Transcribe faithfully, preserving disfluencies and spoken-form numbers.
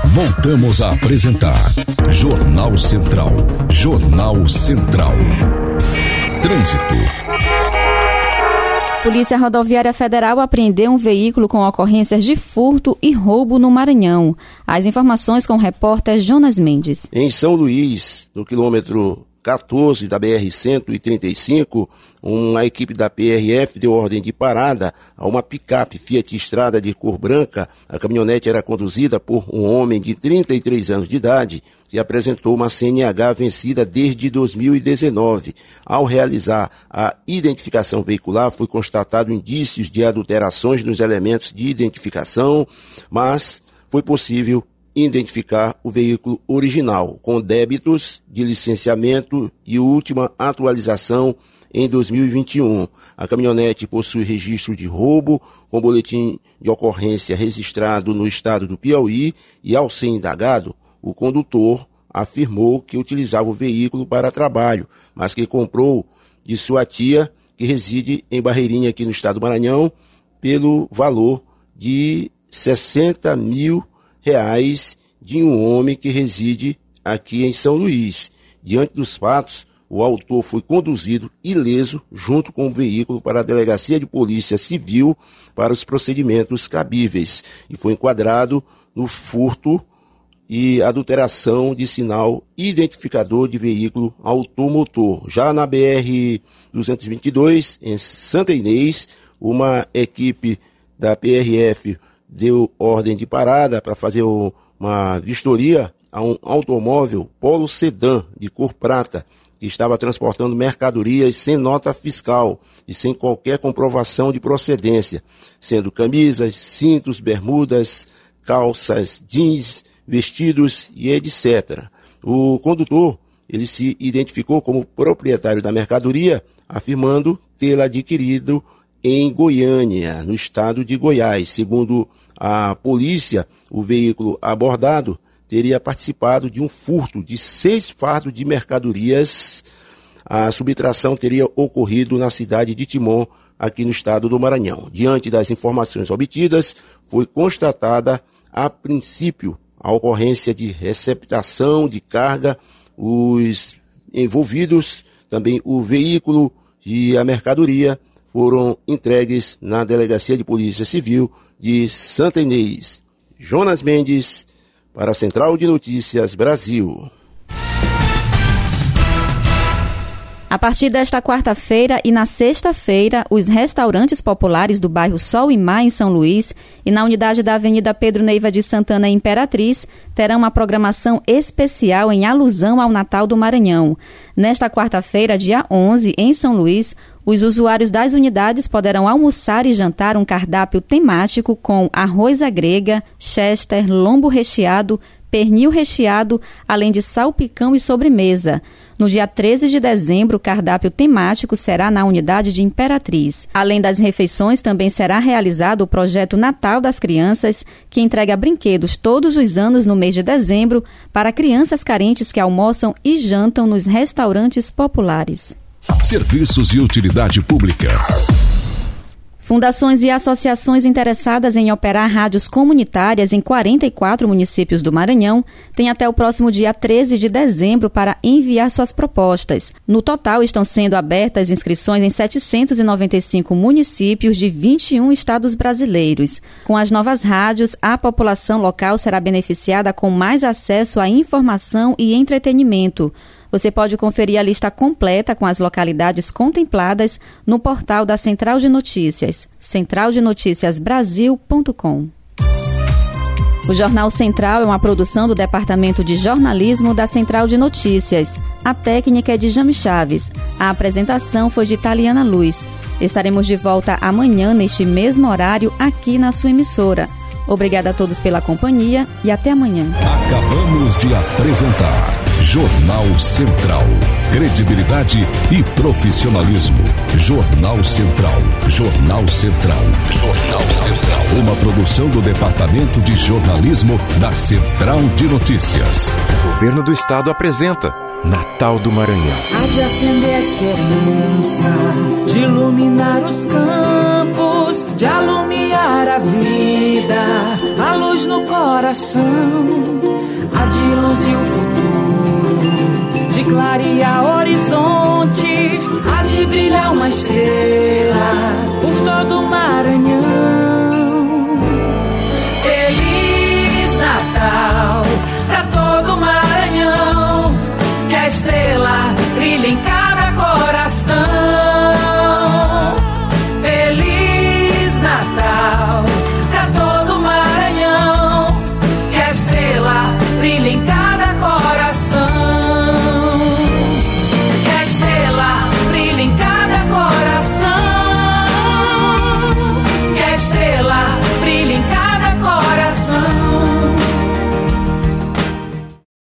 Voltamos a apresentar Jornal Central. Jornal Central. Trânsito. Polícia Rodoviária Federal apreendeu um veículo com ocorrências de furto e roubo no Maranhão. As informações com o repórter Jonas Mendes. Em São Luís, no quilômetro quatorze da B R cento e trinta e cinco, uma equipe da P R F deu ordem de parada a uma picape Fiat Strada de cor branca. A caminhonete era conduzida por um homem de trinta e três anos de idade que apresentou uma C N H vencida desde dois mil e dezenove. Ao realizar a identificação veicular, foi constatado indícios de adulterações nos elementos de identificação, mas foi possível identificar o veículo original, com débitos de licenciamento e última atualização em dois mil e vinte e um. A caminhonete possui registro de roubo, com boletim de ocorrência registrado no estado do Piauí, e ao ser indagado, o condutor afirmou que utilizava o veículo para trabalho, mas que comprou de sua tia, que reside em Barreirinha, aqui no estado do Maranhão, pelo valor de sessenta mil reais de um homem que reside aqui em São Luís. Diante dos fatos, o autor foi conduzido ileso junto com o veículo para a Delegacia de Polícia Civil para os procedimentos cabíveis e foi enquadrado no furto e adulteração de sinal identificador de veículo automotor. Já na B R duzentos e vinte e dois, em Santa Inês, uma equipe da P R F deu ordem de parada para fazer uma vistoria a um automóvel Polo Sedã de cor prata que estava transportando mercadorias sem nota fiscal e sem qualquer comprovação de procedência, sendo camisas, cintos, bermudas, calças, jeans, vestidos e etcétera. O condutor, ele se identificou como proprietário da mercadoria, afirmando tê-la adquirido em Goiânia, no estado de Goiás. Segundo a polícia, o veículo abordado teria participado de um furto de seis fardos de mercadorias. A subtração teria ocorrido na cidade de Timon, aqui no estado do Maranhão. Diante das informações obtidas, foi constatada, a princípio, a ocorrência de receptação de carga. Os envolvidos, também o veículo e a mercadoria, foram entregues na Delegacia de Polícia Civil de Santa Inês. Jonas Mendes, para a Central de Notícias Brasil. A partir desta quarta-feira e na sexta-feira, os restaurantes populares do bairro Sol e Mar, em São Luís, e na unidade da Avenida Pedro Neiva de Santana, Imperatriz, terão uma programação especial em alusão ao Natal do Maranhão. Nesta quarta-feira, dia onze, em São Luís, os usuários das unidades poderão almoçar e jantar um cardápio temático com arroz à grega, chester, lombo recheado, pernil recheado, além de salpicão e sobremesa. No dia treze de dezembro, o cardápio temático será na unidade de Imperatriz. Além das refeições, também será realizado o projeto Natal das Crianças, que entrega brinquedos todos os anos no mês de dezembro para crianças carentes que almoçam e jantam nos restaurantes populares. Serviços e utilidade pública. Fundações e associações interessadas em operar rádios comunitárias em quarenta e quatro municípios do Maranhão têm até o próximo dia treze de dezembro para enviar suas propostas. No total, estão sendo abertas inscrições em setecentos e noventa e cinco municípios de vinte e um estados brasileiros. Com as novas rádios, a população local será beneficiada com mais acesso à informação e entretenimento. Você pode conferir a lista completa com as localidades contempladas no portal da Central de Notícias, central de noticias brasil ponto com. O Jornal Central é uma produção do Departamento de Jornalismo da Central de Notícias. A técnica é de Jame Chaves. A apresentação foi de Italiana Luz. Estaremos de volta amanhã, neste mesmo horário, aqui na sua emissora. Obrigada a todos pela companhia e até amanhã. Acabamos de apresentar Jornal Central. Credibilidade e profissionalismo. Jornal Central. Jornal Central. Jornal Central. Uma produção do Departamento de Jornalismo da Central de Notícias. O Governo do Estado apresenta Natal do Maranhão. Há de acender a esperança, de iluminar os campos, de alumiar a vida, a luz no coração. de luz e o futuro, de clarear horizontes, há de brilhar uma estrela por todo o Maranhão.